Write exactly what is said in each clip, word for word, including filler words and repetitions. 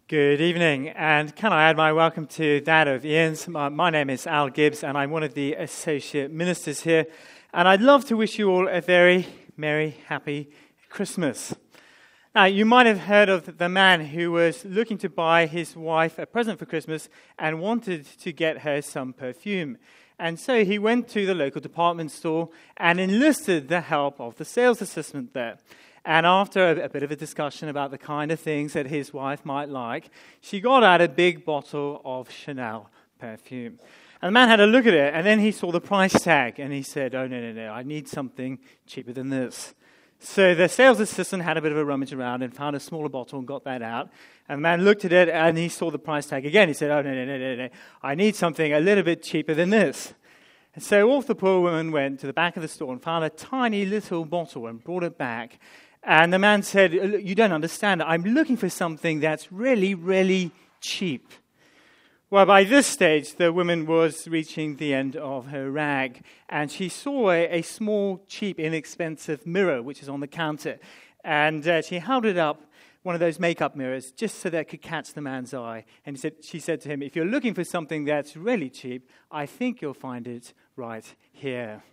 Good evening, and can I add my welcome to that of Ian's? My, my name is Al Gibbs, and I'm one of the associate ministers here, and I'd love to wish you all a very merry, happy Christmas. Now, you might have heard of the man who was looking to buy his wife a present for Christmas and wanted to get her some perfume. And so he went to the local department store and enlisted the help of the sales assistant there. And after a, a bit of a discussion about the kind of things that his wife might like, she got out a big bottle of Chanel perfume. And the man had a look at it, and then he saw the price tag, and he said, oh, no, no, no, I need something cheaper than this. So the sales assistant had a bit of a rummage around and found a smaller bottle and got that out. And the man looked at it, and he saw the price tag again. He said, oh, no, no, no, no, no, I need something a little bit cheaper than this. And so off the poor woman went to the back of the store and found a tiny little bottle and brought it back. And the man said, you don't understand. I'm looking for something that's really, really cheap. Well, by this stage, the woman was reaching the end of her rag, and she saw a, a small, cheap, inexpensive mirror, which is on the counter. And uh, she held it up, one of those makeup mirrors, just so that it could catch the man's eye. And he said, she said to him, if you're looking for something that's really cheap, I think you'll find it right here.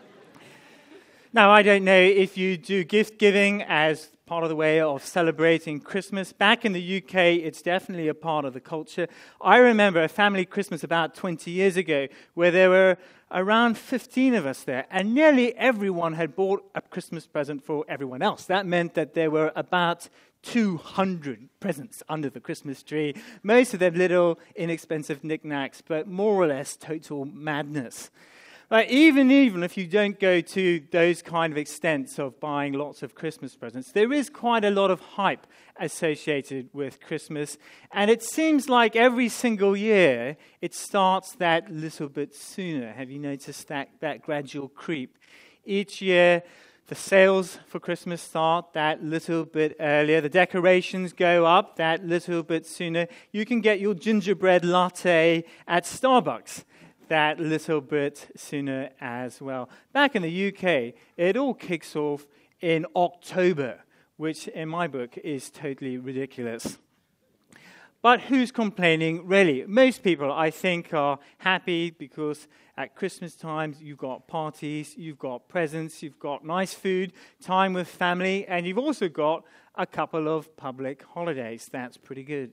Now, I don't know if you do gift giving as part of the way of celebrating Christmas. Back in the U K, it's definitely a part of the culture. I remember a family Christmas about twenty years ago where there were around fifteen of us there, and nearly everyone had bought a Christmas present for everyone else. That meant that there were about two hundred presents under the Christmas tree, most of them little, inexpensive knickknacks, but more or less total madness. But even, even if you don't go to those kind of extents of buying lots of Christmas presents, there is quite a lot of hype associated with Christmas. And it seems like every single year, it starts that little bit sooner. Have you noticed that, that gradual creep? Each year, the sales for Christmas start that little bit earlier. The decorations go up that little bit sooner. You can get your gingerbread latte at Starbucks that little bit sooner as well. Back in the U K, it all kicks off in October, which in my book is totally ridiculous. But who's complaining, really? Most people, I think, are happy because at Christmas time, you've got parties, you've got presents, you've got nice food, time with family, and you've also got a couple of public holidays. That's pretty good.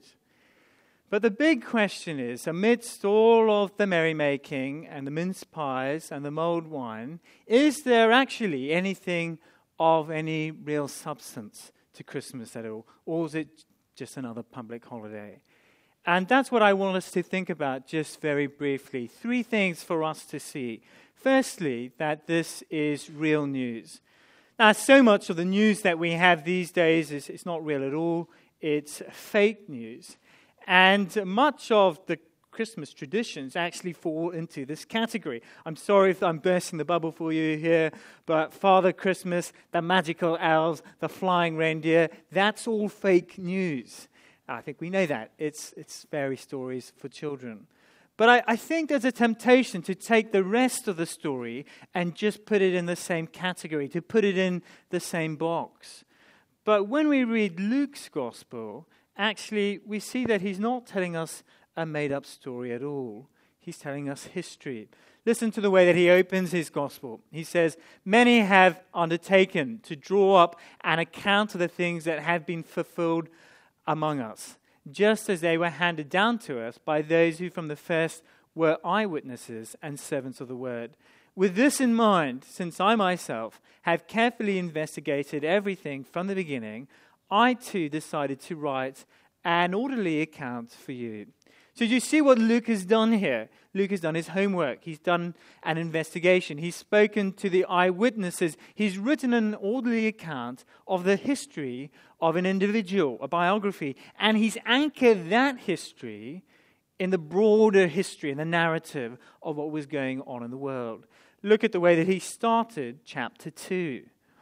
But the big question is, amidst all of the merrymaking and the mince pies and the mulled wine, is there actually anything of any real substance to Christmas at all? Or is it just another public holiday? And that's what I want us to think about just very briefly. Three things for us to see. Firstly, that this is real news. Now, so much of the news that we have these days is it's not real at all. It's fake news. And much of the Christmas traditions actually fall into this category. I'm sorry if I'm bursting the bubble for you here, but Father Christmas, the magical elves, the flying reindeer, that's all fake news. I think we know that. It's it's fairy stories for children. But I, I think there's a temptation to take the rest of the story and just put it in the same category, to put it in the same box. But when we read Luke's gospel, actually, we see that he's not telling us a made-up story at all. He's telling us history. Listen to the way that he opens his gospel. He says, many have undertaken to draw up an account of the things that have been fulfilled among us, just as they were handed down to us by those who from the first were eyewitnesses and servants of the word. With this in mind, since I myself have carefully investigated everything from the beginning, I too decided to write an orderly account for you. So do you see what Luke has done here? Luke has done his homework. He's done an investigation. He's spoken to the eyewitnesses. He's written an orderly account of the history of an individual, a biography. And he's anchored that history in the broader history, in the narrative of what was going on in the world. Look at the way that he started chapter two.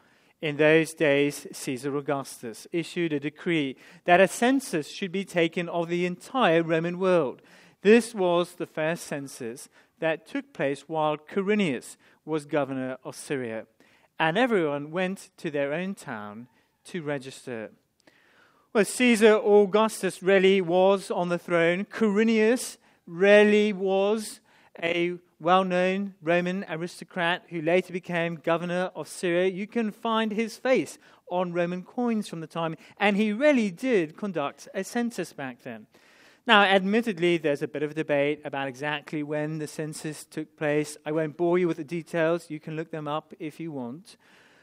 In those days, Caesar Augustus issued a decree that a census should be taken of the entire Roman world. This was the first census that took place while Quirinius was governor of Syria. And everyone went to their own town to register. Well, Caesar Augustus really was on the throne. Quirinius really was a well-known Roman aristocrat who later became governor of Syria. You can find his face on Roman coins from the time, and he really did conduct a census back then. Now, admittedly, there's a bit of a debate about exactly when the census took place. I won't bore you with the details. You can look them up if you want.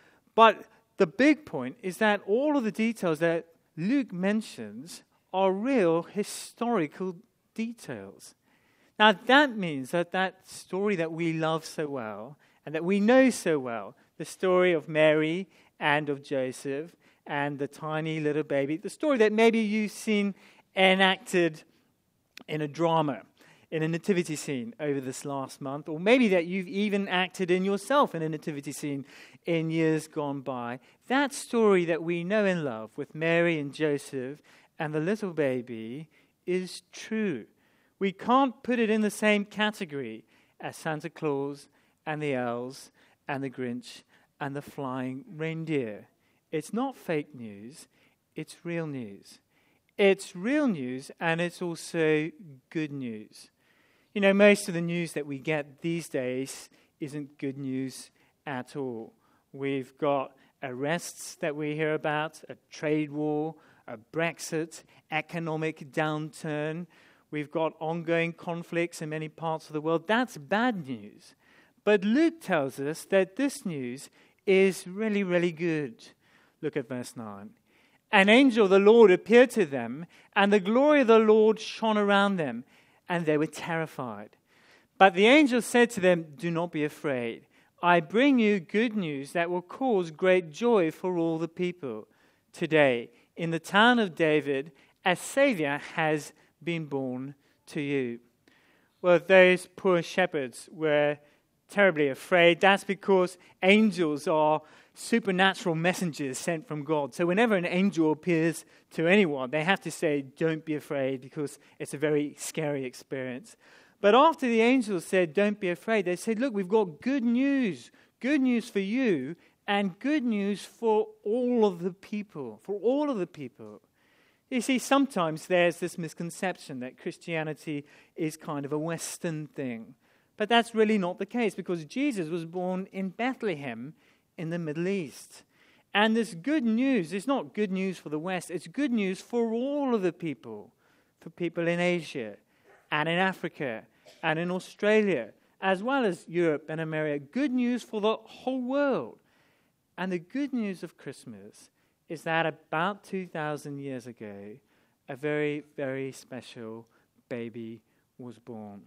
But the big point is that all of the details that Luke mentions are real historical details. Now, that means that that story that we love so well and that we know so well, the story of Mary and of Joseph and the tiny little baby, the story that maybe you've seen enacted in a drama, in a nativity scene over this last month, or maybe that you've even acted in yourself in a nativity scene in years gone by. That story that we know and love with Mary and Joseph and the little baby is true. We can't put it in the same category as Santa Claus and the elves and the Grinch and the flying reindeer. It's not fake news, it's real news. It's real news, and it's also good news. You know, most of the news that we get these days isn't good news at all. We've got arrests that we hear about, a trade war, a Brexit, economic downturn. We've got ongoing conflicts in many parts of the world. That's bad news. But Luke tells us that this news is really, really good. Look at verse nine. An angel of the Lord appeared to them, and the glory of the Lord shone around them, and they were terrified. But the angel said to them, "Do not be afraid. I bring you good news that will cause great joy for all the people. Today, in the town of David, a Savior has been born to you." Well, those poor shepherds were terribly afraid. That's because angels are supernatural messengers sent from God. So whenever an angel appears to anyone, they have to say, "Don't be afraid," because it's a very scary experience. But after the angels said, "Don't be afraid," they said, "Look, we've got good news. Good news for you and good news for all of the people. For all of the people." You see, sometimes there's this misconception that Christianity is kind of a Western thing. But that's really not the case, because Jesus was born in Bethlehem in the Middle East. And this good news is not good news for the West, it's good news for all of the people. For people in Asia and in Africa and in Australia, as well as Europe and America. Good news for the whole world. And the good news of Christmas is that about two thousand years ago, a very, very special baby was born.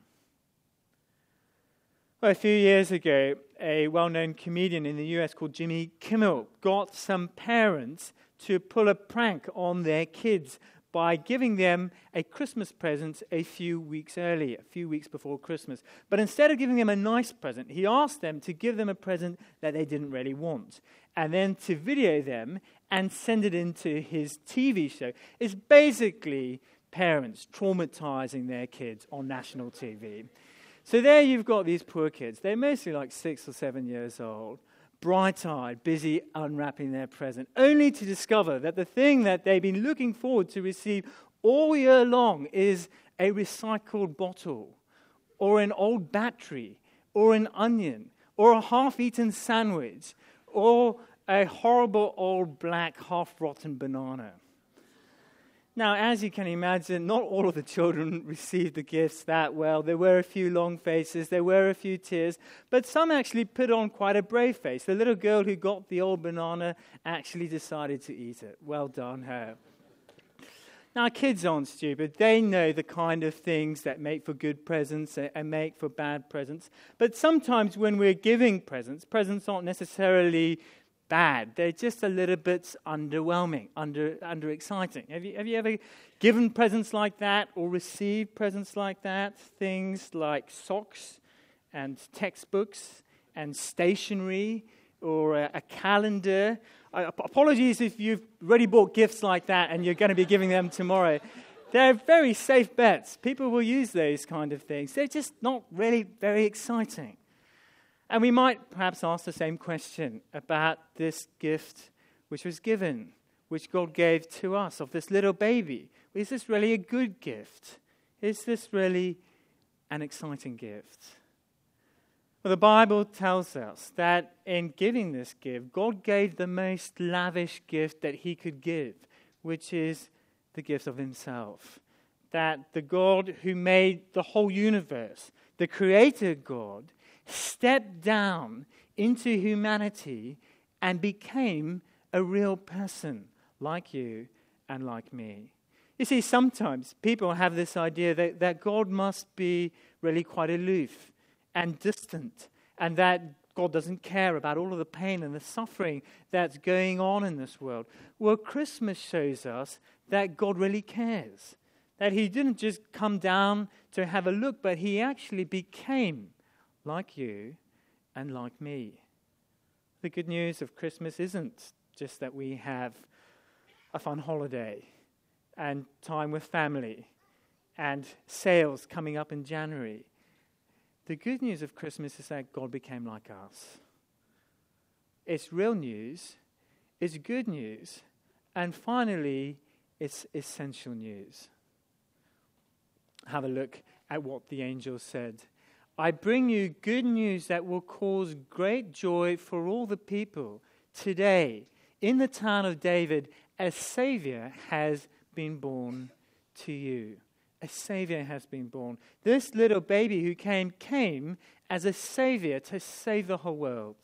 Well, a few years ago, a well-known comedian in the U S called Jimmy Kimmel got some parents to pull a prank on their kids by giving them a Christmas present a few weeks early, a few weeks before Christmas. But instead of giving them a nice present, he asked them to give them a present that they didn't really want, and then to video them and send it into his T V show. It's basically parents traumatizing their kids on national T V. So there you've got these poor kids. They're mostly like six or seven years old, bright-eyed, busy unwrapping their present, only to discover that the thing that they've been looking forward to receive all year long is a recycled bottle, or an old battery, or an onion, or a half-eaten sandwich, or a horrible old black half-rotten banana. Now, as you can imagine, not all of the children received the gifts that well. There were a few long faces, there were a few tears, but some actually put on quite a brave face. The little girl who got the old banana actually decided to eat it. Well done, her. Now, kids aren't stupid. They know the kind of things that make for good presents and make for bad presents. But sometimes when we're giving presents, presents aren't necessarily bad. They're just a little bit underwhelming, under under exciting. Have you have you ever given presents like that or received presents like that? Things like socks and textbooks and stationery or a, a calendar. I, apologies if you've already bought gifts like that and you're going to be giving them tomorrow. They're very safe bets. People will use those kind of things. They're just not really very exciting. And we might perhaps ask the same question about this gift which was given. which God gave to us of this little baby. Is this really a good gift? Is this really an exciting gift? Well, the Bible tells us that in giving this gift, God gave the most lavish gift that he could give, which is the gift of himself. That the God who made the whole universe, the creator God, stepped down into humanity and became a real person like you and like me. You see, sometimes people have this idea that, that God must be really quite aloof and distant, and that God doesn't care about all of the pain and the suffering that's going on in this world. Well, Christmas shows us that God really cares. That he didn't just come down to have a look, but he actually became like you and like me. The good news of Christmas isn't just that we have a fun holiday and time with family and sales coming up in January. The good news of Christmas is that God became like us. It's real news, it's good news, and finally, it's essential news. Have a look at what the angel said. I bring you good news that will cause great joy for all the people. Today, in the town of David, a Savior has been born to you. A Savior has been born. This little baby who came, came as a Savior to save the whole world.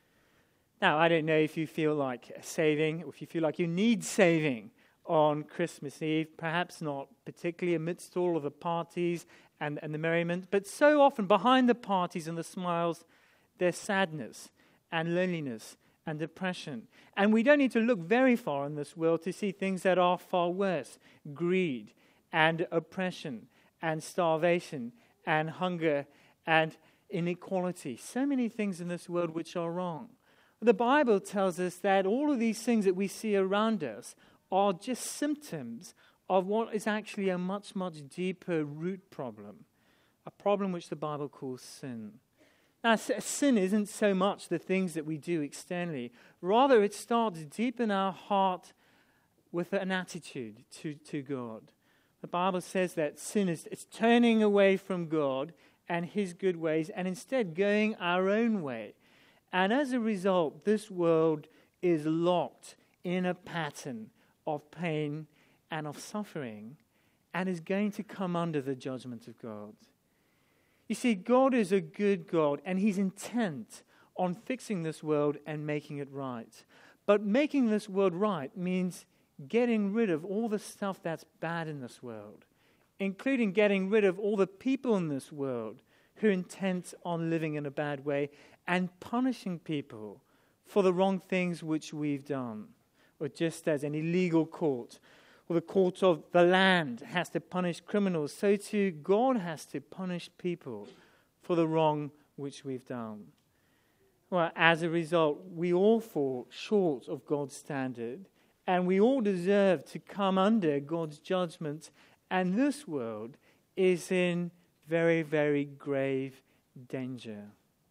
Now, I don't know if you feel like saving, or if you feel like you need saving on Christmas Eve, perhaps not particularly amidst all of the parties and, and the merriment, but so often behind the parties and the smiles, there's sadness and loneliness and depression. And we don't need to look very far in this world to see things that are far worse. Greed and oppression and starvation and hunger and inequality. So many things in this world which are wrong. The Bible tells us that all of these things that we see around us are just symptoms of what is actually a much, much deeper root problem, a problem which the Bible calls sin. Now, sin isn't so much the things that we do externally. Rather, it starts deep in our heart with an attitude to, to God. The Bible says that sin is it's turning away from God and his good ways and instead going our own way. And as a result, this world is locked in a pattern of pain and of suffering and is going to come under the judgment of God. You see, God is a good God and he's intent on fixing this world and making it right. But making this world right means getting rid of all the stuff that's bad in this world, including getting rid of all the people in this world who are intent on living in a bad way and punishing people for the wrong things which we've done. Or just as an illegal court, or the court of the land has to punish criminals, so too God has to punish people for the wrong which we've done. Well, as a result, we all fall short of God's standard, and we all deserve to come under God's judgment, and this world is in very, very grave danger.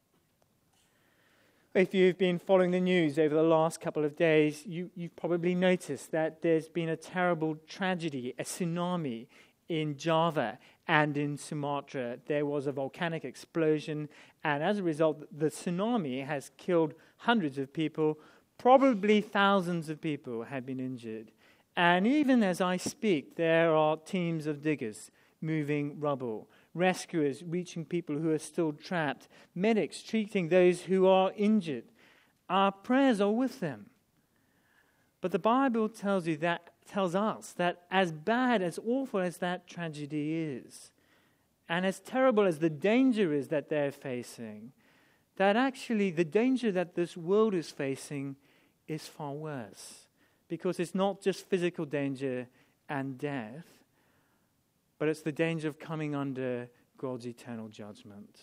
If you've been following the news over the last couple of days, you, you've probably noticed that there's been a terrible tragedy, a tsunami in Java and in Sumatra. There was a volcanic explosion, and as a result, the tsunami has killed hundreds of people. Probably thousands of people have been injured. And even as I speak, there are teams of diggers moving rubble, rescuers reaching people who are still trapped, medics treating those who are injured. Our prayers are with them. But the Bible tells you that tells us that as bad, as awful as that tragedy is, and as terrible as the danger is that they're facing, that actually the danger that this world is facing is far worse. Because it's not just physical danger and death, but it's the danger of coming under God's eternal judgment.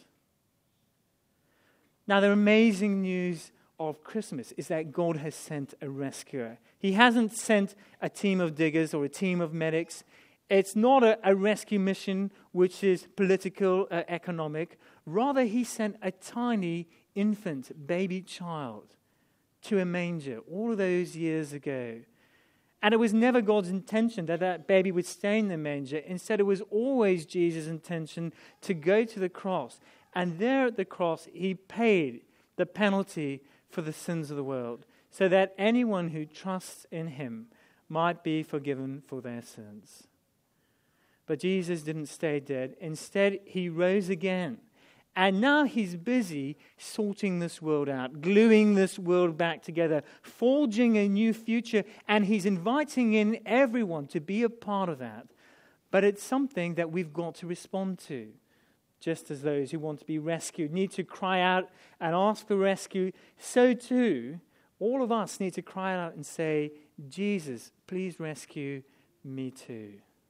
Now, the amazing news of Christmas is that God has sent a rescuer. He hasn't sent a team of diggers or a team of medics. It's not a, a rescue mission which is political, uh, economic. Rather, he sent a tiny infant baby child to a manger all of those years ago. And it was never God's intention that that baby would stay in the manger. Instead, it was always Jesus' intention to go to the cross. And there at the cross, he paid the penalty for the sins of the world, so that anyone who trusts in him might be forgiven for their sins. But Jesus didn't stay dead. Instead, he rose again. And now he's busy sorting this world out, gluing this world back together, forging a new future, and he's inviting in everyone to be a part of that. But it's something that we've got to respond to, just as those who want to be rescued need to cry out and ask for rescue. So too, all of us need to cry out and say, Jesus, please rescue me too.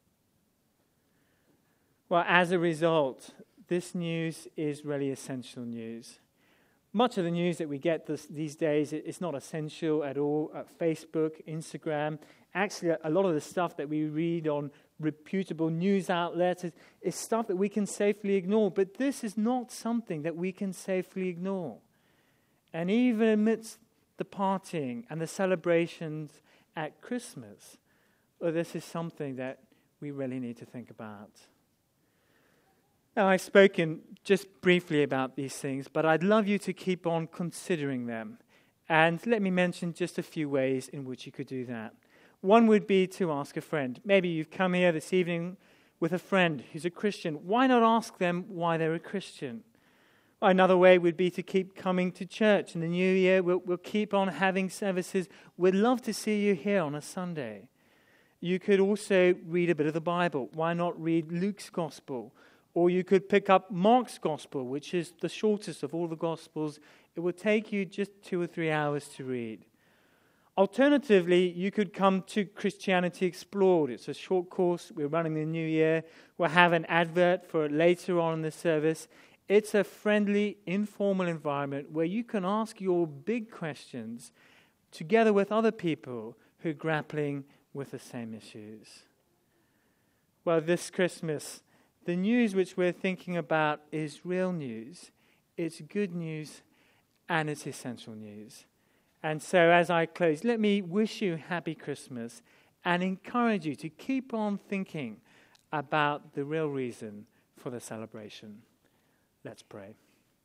Well, as a result, this news is really essential news. Much of the news that we get this, these days is not essential at all. Uh, Facebook, Instagram, actually a lot of the stuff that we read on reputable news outlets is, is stuff that we can safely ignore. But this is not something that we can safely ignore. And even amidst the partying and the celebrations at Christmas, well, this is something that we really need to think about. Now, I've spoken just briefly about these things, but I'd love you to keep on considering them. And let me mention just a few ways in which you could do that. One would be to ask a friend. Maybe you've come here this evening with a friend who's a Christian. Why not ask them why they're a Christian? Another way would be to keep coming to church. In the new year, we'll, we'll keep on having services. We'd love to see you here on a Sunday. You could also read a bit of the Bible. Why not read Luke's Gospel? Or you could pick up Mark's Gospel, which is the shortest of all the Gospels. It will take you just two or three hours to read. Alternatively, you could come to Christianity Explored. It's a short course. We're running the new year. We'll have an advert for it later on in the service. It's a friendly, informal environment where you can ask your big questions together with other people who are grappling with the same issues. Well, this Christmas, the news which we're thinking about is real news. It's good news and it's essential news. And so as I close, let me wish you happy Christmas and encourage you to keep on thinking about the real reason for the celebration. Let's pray.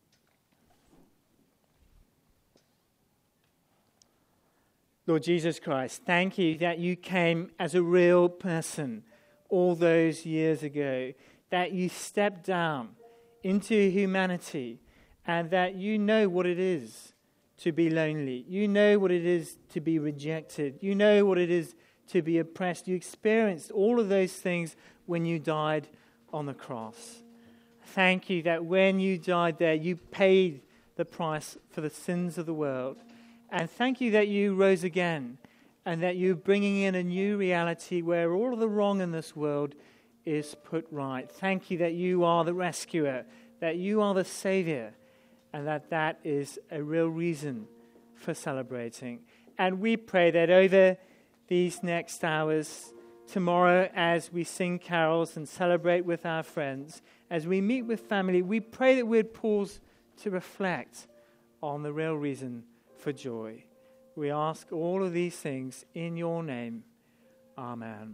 Lord Jesus Christ, thank you that you came as a real person all those years ago, that you stepped down into humanity, and that you know what it is to be lonely. You know what it is to be rejected. You know what it is to be oppressed. You experienced all of those things when you died on the cross. Thank you that when you died there, you paid the price for the sins of the world. And thank you that you rose again, and that you're bringing in a new reality where all of the wrong in this world is put right. Thank you that you are the rescuer, that you are the savior, and that that is a real reason for celebrating. And we pray that over these next hours, tomorrow, as we sing carols and celebrate with our friends, as we meet with family, we pray that we'd pause to reflect on the real reason for joy. We ask all of these things in your name. Amen.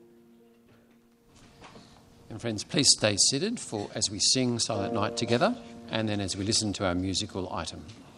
And friends, please stay seated for as we sing Silent Night together, and then as we listen to our musical item.